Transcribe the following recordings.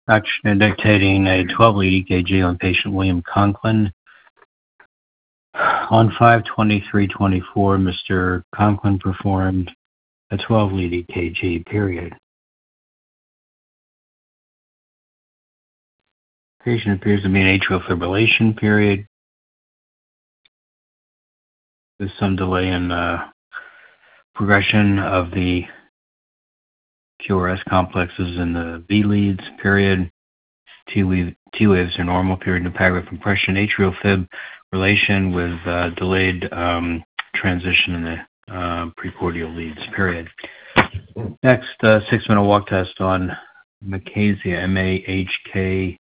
Action dictating a 12-lead EKG on patient William Conklin. On 5/23/24, Mr. Conklin performed a 12-lead EKG, period. Patient appears to be in atrial fibrillation, period. There's some delay in progression of the QRS complexes in the V leads, period. T waves are normal, period. No paragraph compression, atrial fibrillation with delayed transition in the precordial leads, period. Next, 6-minute walk test on Mahcasia, M-A-H-K.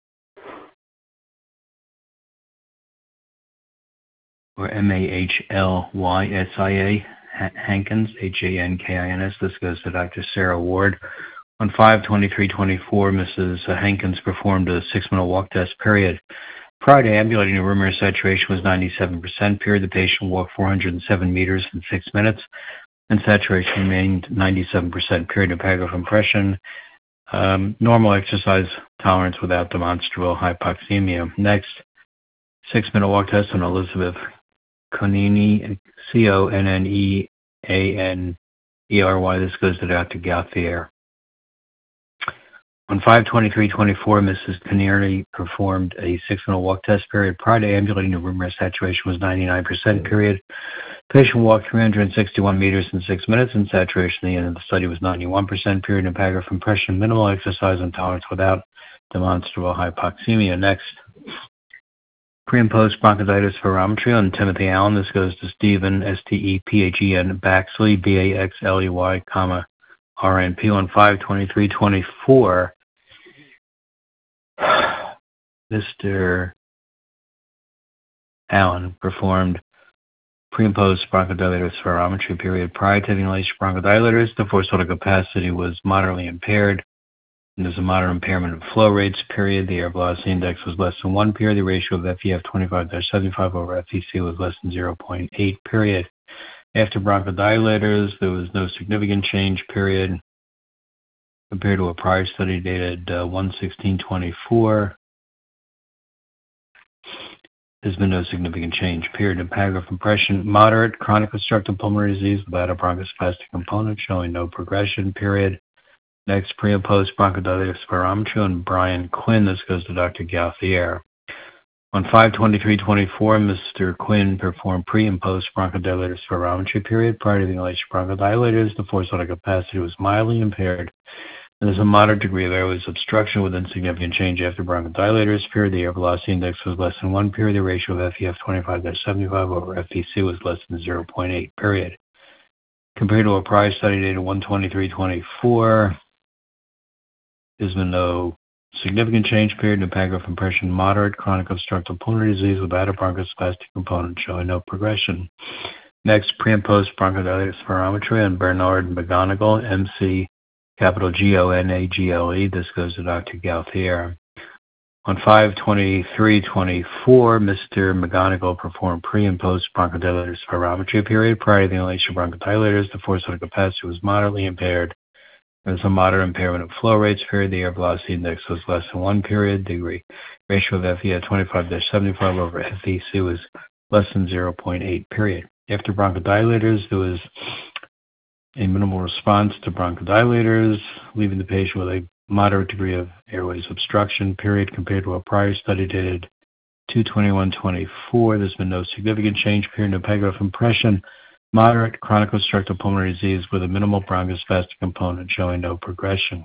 Or M-A-H-L-Y-S-I-A, Hankins, H-A-N-K-I-N-S. This goes to Dr. Sarah Ward. On 5/23/24, Mrs. Hankins performed a 6-minute walk test, period. Prior to ambulating, the room air saturation was 97%, period. The patient walked 407 meters in 6 minutes, and saturation remained 97%, period. No paragraph compression. Normal exercise tolerance without demonstrable hypoxemia. Next, 6-minute walk test on Elizabeth Connery, Conneanery. This goes to Dr. Gauthier. On 5/23/24, Mrs. Conneanery performed a 6-minute walk test, period. Prior to ambulating, the room air saturation was 99%, period. Patient walked 361 meters in 6 minutes, and saturation at the end of the study was 91%, period. No paragraph compression, minimal exercise intolerance without demonstrable hypoxemia. Next, pre- and post-bronchitis spirometry on Timothy Allen. This goes to Stephen, S-T-E-P-H-E-N, Baxley, B-A-X-L-E-Y, R-N-P. On 5/23/24, Mr. Allen performed pre- and post-bronchodilator spirometry, period. Prior to the inhalation bronchodilators, the forced vital capacity was moderately impaired. And there's a moderate impairment of flow rates, period. The air velocity index was less than 1, period. The ratio of FEF 25/75 over FVC was less than 0.8, period. After bronchodilators, there was no significant change, period, compared to a prior study dated 1/16/24. There's been no significant change, period. In paragraph compression, moderate chronic obstructive pulmonary disease without a bronchospastic component, showing no progression, period. Next, pre- and post-bronchodilator spirometry on Brian Quinn. This goes to Dr. Gauthier. On 5/23/24, Mr. Quinn performed pre- and post-bronchodilator spirometry, period. Prior to the inhalation bronchodilators, the forced vital capacity was mildly impaired. And there's a moderate degree of airways obstruction with insignificant change after bronchodilators, period. The air velocity index was less than 1, period. The ratio of FEF 25/75 over FVC was less than 0.8, period. Compared to a prior study dated 1/23/24, there's been no significant change, period. No paragraph compression, moderate chronic obstructive pulmonary disease without a bronchospastic component, showing no progression. Next, pre- and post-bronchodilator spirometry on Bernard McGonigal, M-C-G-O-N-A-G-L-E. This goes to Dr. Gauthier. On 5/23/24, Mr. McGonigal performed pre- and post-bronchodilator spirometry, period. Prior to the inhalation bronchodilators, the forced vital capacity was moderately impaired. There's a moderate impairment of flow rates, period. The air velocity index was less than 1, period. The ratio of FEF 25/75 over FVC was less than 0.8, period. After bronchodilators, there was a minimal response to bronchodilators, leaving the patient with a moderate degree of airways obstruction, period. Compared to a prior study dated 2/21/24, there's been no significant change, period. No paragraph compression. Moderate chronic obstructive pulmonary disease with a minimal bronchospastic component, showing no progression.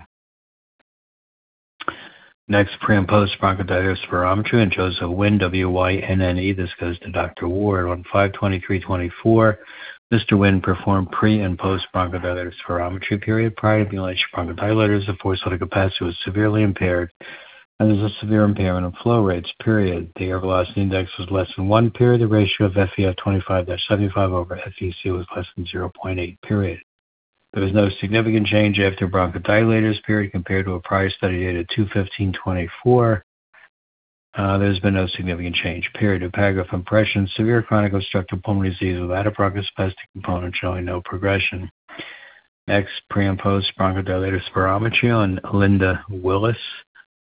Next, pre- and post-bronchodilator spirometry on Joseph Wynne, W-Y-N-N-E. This goes to Dr. Ward. On 5/23/24, Mr. Wynne performed pre- and post-bronchodilator spirometry, period. Prior to the inhalation bronchodilators, the forced vital capacity was severely impaired, and there's a severe impairment of flow rates, period. The air velocity index was less than 1, period. The ratio of FEF 25/75 over FVC was less than 0.8, period. There was no significant change after bronchodilators, period, compared to a prior study dated 2/15/24. There's been no significant change, period. In paragraph compression, severe chronic obstructive pulmonary disease without a bronchospastic component, showing no progression. Next, pre- and post-bronchodilator spirometry on Linda Willis,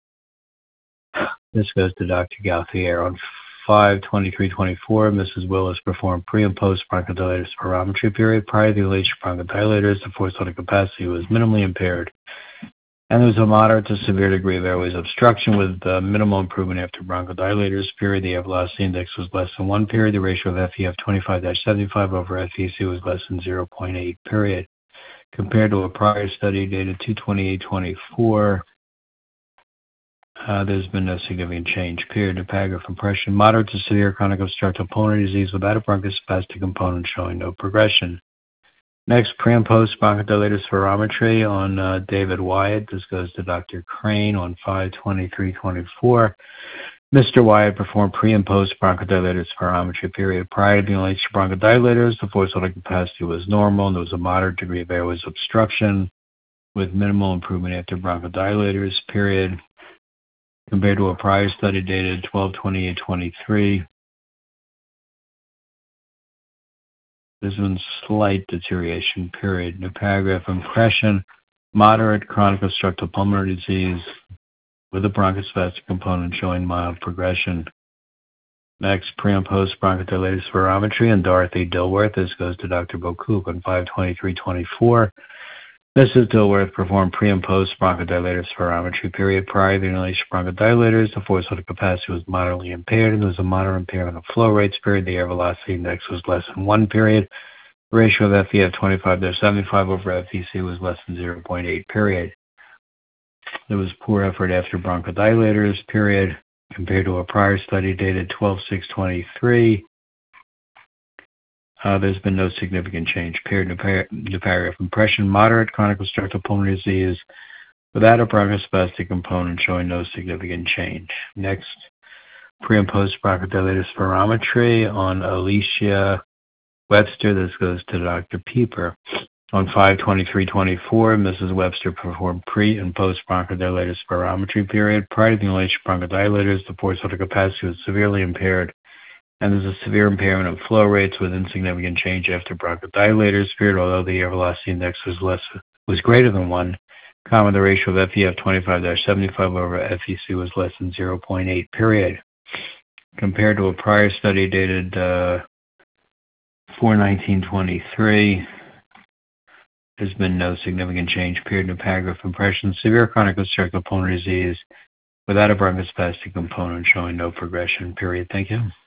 This goes to Dr. Gauthier. On 5/23/24, Mrs. Willis performed pre- and post-bronchodilator spirometry period. Prior to the inhalation bronchodilators, the forced lung capacity was minimally impaired, and there was a moderate to severe degree of airways obstruction with minimal improvement after bronchodilators period. The air velocity index was less than 1 period. The ratio of FEF 25-75 over FVC was less than 0.8 period. Compared to a prior study dated 2/28/24, there's been no significant change. Period. The paragraph impression. Moderate to severe chronic obstructive pulmonary disease without a bronchospastic component showing no progression. Next, pre- and post-bronchodilator spirometry on David Wyatt. This goes to Dr. Crane on 5/23/24. Mr. Wyatt performed pre- and post-bronchodilator spirometry period. Prior to the inhalation bronchodilators, the forced lung capacity was normal, and there was a moderate degree of airways obstruction with minimal improvement after bronchodilators period. Compared to a prior study dated 12/28/23, there's been slight deterioration period. The paragraph impression. Moderate chronic obstructive pulmonary disease with a bronchospastic component showing mild progression. Next, pre- and post-bronchodilator spirometry and Dorothy Dilworth. This goes to Dr. Bocook on 5/23/24. Mrs. Dilworth performed pre- and post-bronchodilator spirometry period. Prior to the inhalation bronchodilators, the forced lung capacity was moderately impaired, and there was a moderate impairment of flow rates period. The air velocity index was less than 1 period. The ratio of FEF 25-75 over FVC was less than 0.8 period. There was poor effort after bronchodilators period. Compared to a prior study dated 12/6/23, there's been no significant change. Period. The paragraph impression. Moderate chronic obstructive pulmonary disease without a bronchospastic component showing no significant change. Next, pre- and post-bronchodilator spirometry on Alicia Webster. This goes to Dr. Pieper. On 5/23/24, Mrs. Webster performed pre- and post-bronchodilator spirometry period. Prior to the inhalation bronchodilators, the forced lung capacity was severely impaired, and there's a severe impairment of flow rates with insignificant change after bronchodilators period, although the air velocity index was greater than 1, the ratio of FEF 25-75 over FVC was less than 0.8 period. Compared to a prior study dated 4/19/23, there's been no significant change. Period. In the paragraph impression. Severe chronic obstructive pulmonary disease without a bronchospastic component showing no progression. Period. Thank you.